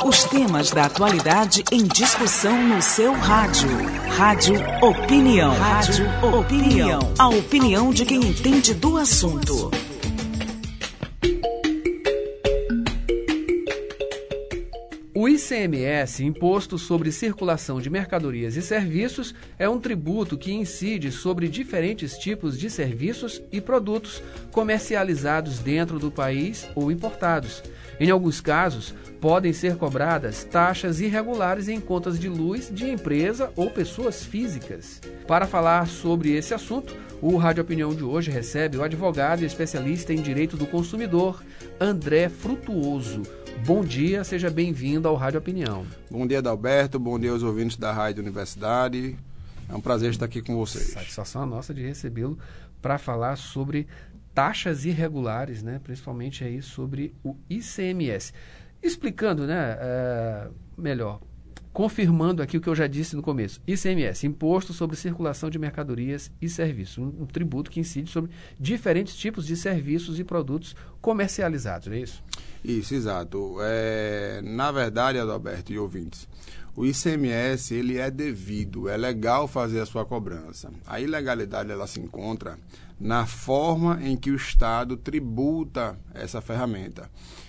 Os temas da atualidade em discussão no seu rádio. Rádio Opinião. Rádio Opinião. A opinião de quem entende do assunto. O ICMS, Imposto sobre Circulação de Mercadorias e Serviços, é um tributo que incide sobre diferentes tipos de serviços e produtos comercializados dentro do país ou importados. Em alguns casos, podem ser cobradas taxas irregulares em contas de luz de empresa ou pessoas físicas. Para falar sobre esse assunto, o Rádio Opinião de hoje recebe o advogado e especialista em direito do consumidor, André Frutuoso. Bom dia, seja bem-vindo ao Rádio Opinião. Bom dia, Adalberto, bom dia aos ouvintes da Rádio Universidade. É um prazer estar aqui com vocês. Satisfação nossa de recebê-lo para falar sobre taxas irregulares, né? Principalmente aí sobre o ICMS. Explicando, melhor, confirmando aqui o que eu já disse no começo. ICMS, Imposto sobre Circulação de Mercadorias e Serviços, um tributo que incide sobre diferentes tipos de serviços e produtos comercializados, não é isso? Isso, exato. Na verdade, Adalberto e ouvintes, o ICMS ele é devido, é legal fazer a sua cobrança. A ilegalidade ela se encontra na forma em que o Estado tributa essa ferramenta.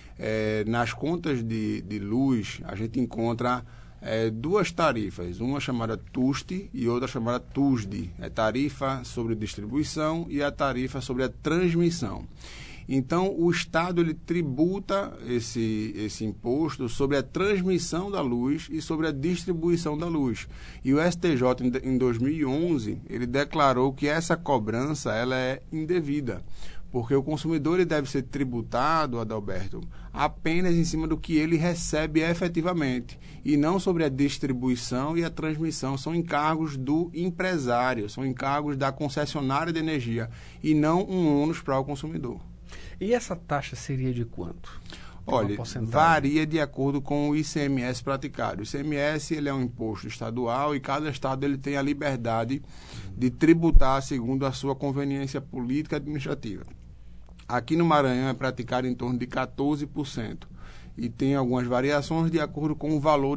Nas contas de luz, a gente encontra duas tarifas, uma chamada TUST e outra chamada TUSD. É tarifa sobre distribuição e a tarifa sobre a transmissão. Então, o Estado ele tributa esse imposto sobre a transmissão da luz e sobre a distribuição da luz. E o STJ, em 2011, ele declarou que essa cobrança ela é indevida, porque o consumidor ele deve ser tributado, Adalberto, apenas em cima do que ele recebe efetivamente, e não sobre a distribuição e a transmissão. São encargos do empresário, são encargos da concessionária de energia, e não um ônus para o consumidor. E essa taxa seria de quanto? Olha, varia de acordo com o ICMS praticado. O ICMS ele é um imposto estadual e cada estado ele tem a liberdade de tributar segundo a sua conveniência política e administrativa. Aqui no Maranhão é praticado em torno de 14% e tem algumas variações de acordo com o valor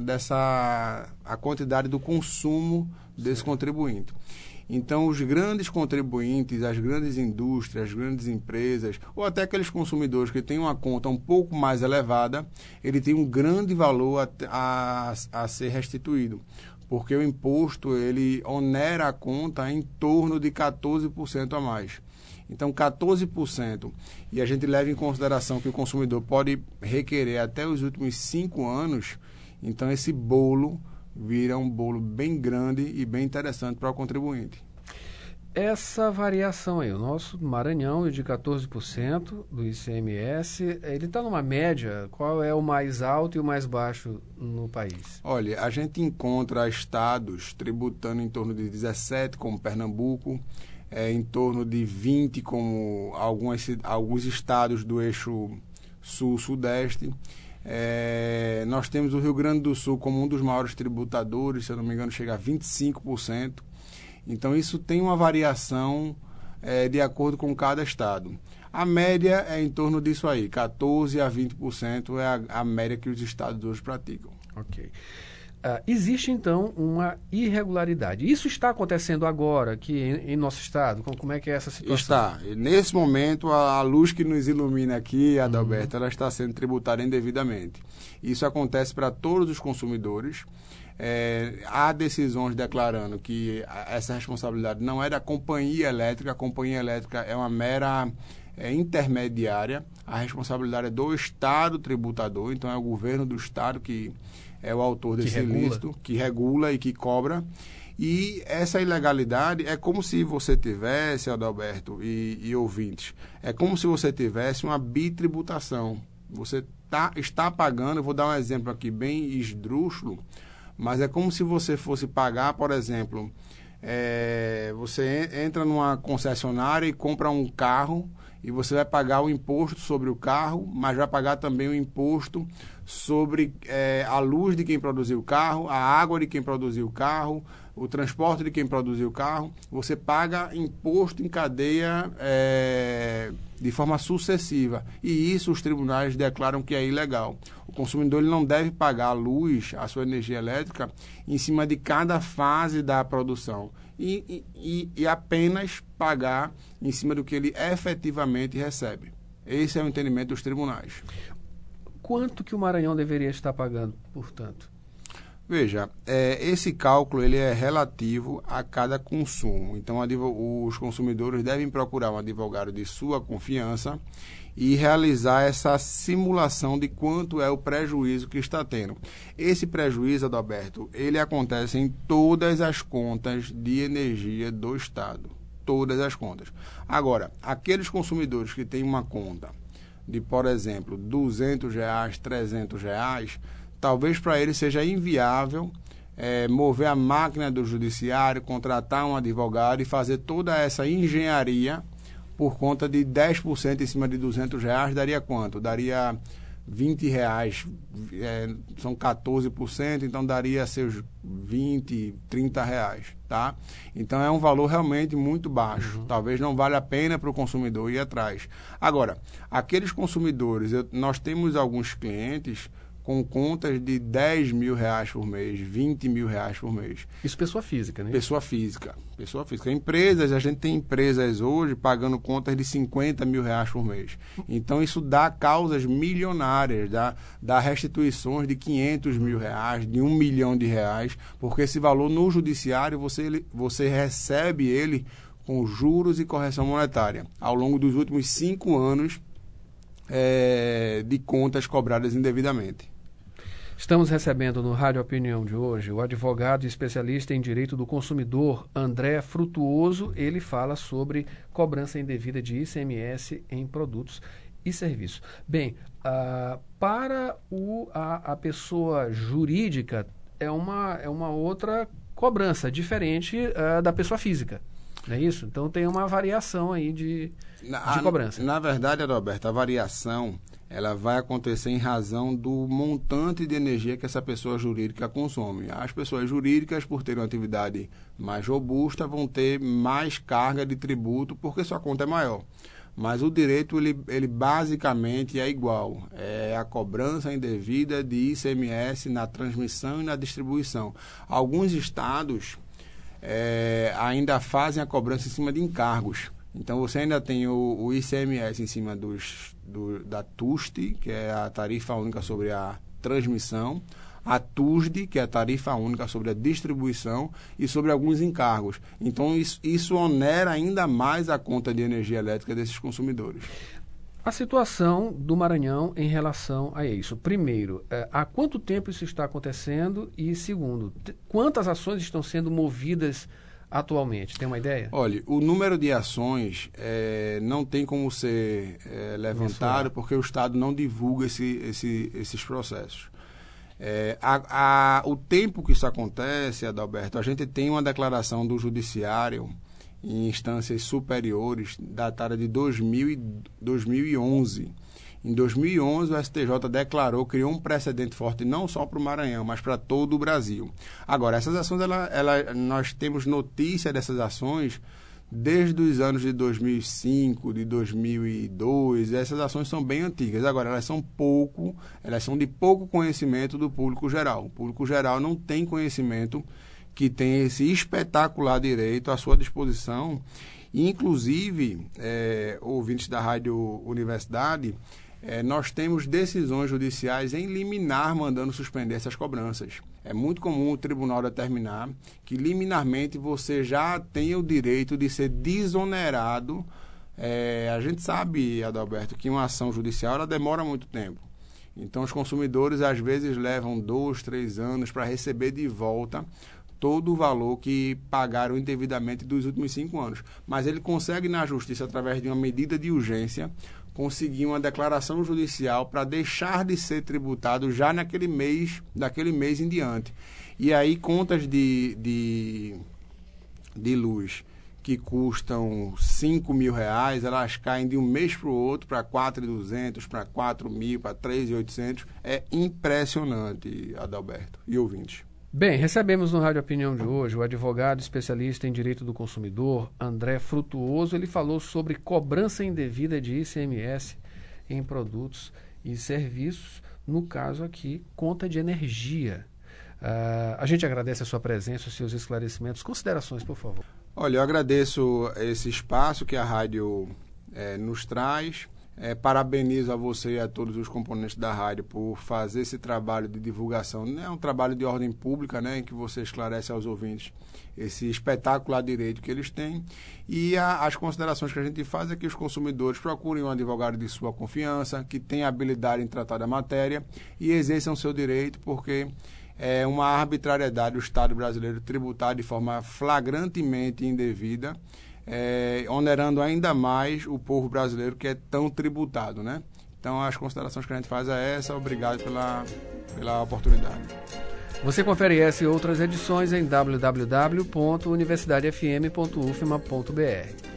a quantidade do consumo desse contribuinte. Então, os grandes contribuintes, as grandes indústrias, as grandes empresas, ou até aqueles consumidores que têm uma conta um pouco mais elevada, ele tem um grande valor a ser restituído, porque o imposto ele onera a conta em torno de 14% a mais. Então, 14%, e a gente leva em consideração que o consumidor pode requerer até os últimos 5 anos, então esse bolo vira um bolo bem grande e bem interessante para o contribuinte. Essa variação aí, o nosso Maranhão é de 14% do ICMS, ele está numa média, qual é o mais alto e o mais baixo no país? Olha, a gente encontra estados tributando em torno de 17, como Pernambuco, em torno de 20, como alguns estados do eixo sul-sudeste. Nós temos o Rio Grande do Sul como um dos maiores tributadores, se eu não me engano, chega a 25%. Então, isso tem uma variação de acordo com cada estado. A média é em torno disso aí, 14% a 20% é a média que os estados hoje praticam. Ok. Existe, então, uma irregularidade. Isso está acontecendo agora aqui em nosso estado? Como é que é essa situação? Está. Nesse momento, a luz que nos ilumina aqui, Adalberto, ela está sendo tributada indevidamente. Isso acontece para todos os consumidores. Há decisões declarando que essa responsabilidade não é da companhia elétrica. A companhia elétrica é uma mera intermediária. A responsabilidade é do Estado tributador, então é o governo do Estado que é o autor desse ilícito, que regula e que cobra. E essa ilegalidade é como se você tivesse, Adalberto e ouvintes, é como se você tivesse uma bitributação. Você está pagando, eu vou dar um exemplo aqui bem esdrúxulo, mas é como se você fosse pagar, por exemplo, você entra numa concessionária e compra um carro, e você vai pagar o imposto sobre o carro, mas vai pagar também o imposto sobre a luz de quem produziu o carro, a água de quem produziu o carro, o transporte de quem produziu o carro. Você paga imposto em cadeia de forma sucessiva. E isso os tribunais declaram que é ilegal. O consumidor ele não deve pagar a luz, a sua energia elétrica, em cima de cada fase da produção e apenas pagar em cima do que ele efetivamente recebe. Esse é o entendimento dos tribunais. Quanto que o Maranhão deveria estar pagando, portanto? Veja, esse cálculo ele é relativo a cada consumo. Então, os consumidores devem procurar um advogado de sua confiança e realizar essa simulação de quanto é o prejuízo que está tendo. Esse prejuízo, Adalberto, ele acontece em todas as contas de energia do Estado. Todas as contas. Agora, aqueles consumidores que têm uma conta de, por exemplo, R$200, R$300, talvez para ele seja inviável mover a máquina do judiciário, contratar um advogado e fazer toda essa engenharia por conta de 10% em cima de R$200, daria quanto? Daria R$20, são 14%, então daria seus R$20, R$30, tá? Então é um valor realmente muito baixo. Talvez não valha a pena para o consumidor ir atrás. Agora, aqueles consumidores, nós temos alguns clientes com contas de R$10 mil por mês, R$20 mil por mês. Isso pessoa física, né? Pessoa física. Empresas, a gente tem empresas hoje pagando contas de R$50 mil por mês. Então, isso dá causas milionárias, dá restituições de R$500 mil, de R$1 milhão, porque esse valor no judiciário você recebe ele com juros e correção monetária ao longo dos últimos 5 anos de contas cobradas indevidamente. Estamos recebendo no Rádio Opinião de hoje o advogado e especialista em direito do consumidor, André Frutuoso. Ele fala sobre cobrança indevida de ICMS em produtos e serviços. Bem, para a pessoa jurídica é uma outra cobrança, diferente da pessoa física. Não é isso? Então tem uma variação aí de cobrança. Na verdade, Adalberto, a variação ela vai acontecer em razão do montante de energia que essa pessoa jurídica consome. As pessoas jurídicas, por terem uma atividade mais robusta, vão ter mais carga de tributo porque sua conta é maior. Mas o direito, ele basicamente é igual. É a cobrança indevida de ICMS na transmissão e na distribuição. Alguns estados ainda fazem a cobrança em cima de encargos. Então, você ainda tem o ICMS em cima da TUST, que é a tarifa única sobre a transmissão, a TUSD, que é a tarifa única sobre a distribuição e sobre alguns encargos. Então, isso onera ainda mais a conta de energia elétrica desses consumidores. A situação do Maranhão em relação a isso. Primeiro, há quanto tempo isso está acontecendo? E segundo, quantas ações estão sendo movidas atualmente? Tem uma ideia? Olha, o número de ações não tem como ser levantado porque o Estado não divulga esses processos. O tempo que isso acontece, Adalberto, a gente tem uma declaração do Judiciário em instâncias superiores datada de 2011. Em 2011, o STJ criou um precedente forte não só para o Maranhão, mas para todo o Brasil. Agora, essas ações, nós temos notícia dessas ações desde os anos de 2005, de 2002. Essas ações são bem antigas. Agora, elas são de pouco conhecimento do público geral. O público geral não tem conhecimento que tem esse espetacular direito à sua disposição. Inclusive, ouvintes da Rádio Universidade, nós temos decisões judiciais em liminar mandando suspender essas cobranças. É muito comum o tribunal determinar que liminarmente você já tem o direito de ser desonerado. A gente sabe, Adalberto, que uma ação judicial ela demora muito tempo. Então, os consumidores às vezes levam 2, 3 anos para receber de volta todo o valor que pagaram indevidamente dos últimos 5 anos. Mas ele consegue, na justiça, através de uma medida de urgência, conseguir uma declaração judicial para deixar de ser tributado já daquele mês em diante. E aí, contas de luz que custam R$5 mil, elas caem de um mês para o outro para R$4.200, para R$4.000, para R$3.800. É impressionante, Adalberto e ouvintes. Bem, recebemos no Rádio Opinião de hoje o advogado especialista em direito do consumidor, André Frutuoso. Ele falou sobre cobrança indevida de ICMS em produtos e serviços, no caso aqui, conta de energia. A gente agradece a sua presença, os seus esclarecimentos. Considerações, por favor. Olha, eu agradeço esse espaço que a rádio nos traz. Parabenizo a você e a todos os componentes da rádio por fazer esse trabalho de divulgação. É um trabalho de ordem pública, né, em que você esclarece aos ouvintes esse espetacular direito que eles têm. E as considerações que a gente faz é que os consumidores procurem um advogado de sua confiança, que tenha habilidade em tratar da matéria e exerçam seu direito, porque é uma arbitrariedade o Estado brasileiro tributar de forma flagrantemente indevida, onerando ainda mais o povo brasileiro que é tão tributado, né? Então, as considerações que a gente faz é essa. Obrigado pela oportunidade. Você confere essa e outras edições em www.universidadefm.ufma.br.